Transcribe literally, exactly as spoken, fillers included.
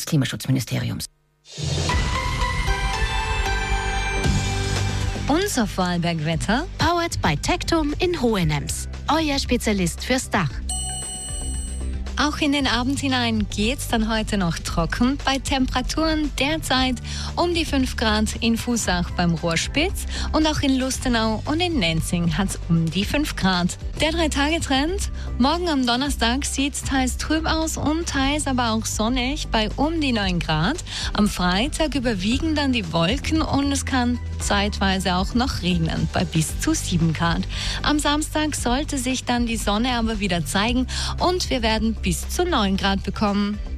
des Klimaschutzministeriums. Unser Vorarlberg-Wetter powered by Tectum in Hohenems. Euer Spezialist fürs Dach. Auch in den Abend hinein geht's dann heute noch trocken, bei Temperaturen derzeit um die fünf Grad in Fußach beim Rohrspitz und auch in Lustenau und in Nenzing hat's um die fünf Grad. Der Drei-Tage-Trend: morgen am Donnerstag sieht's teils trüb aus und teils aber auch sonnig bei um die neun Grad. Am Freitag überwiegen dann die Wolken und es kann zeitweise auch noch regnen bei bis zu sieben Grad. Am Samstag sollte sich dann die Sonne aber wieder zeigen und wir werden bis zu neun Grad bekommen.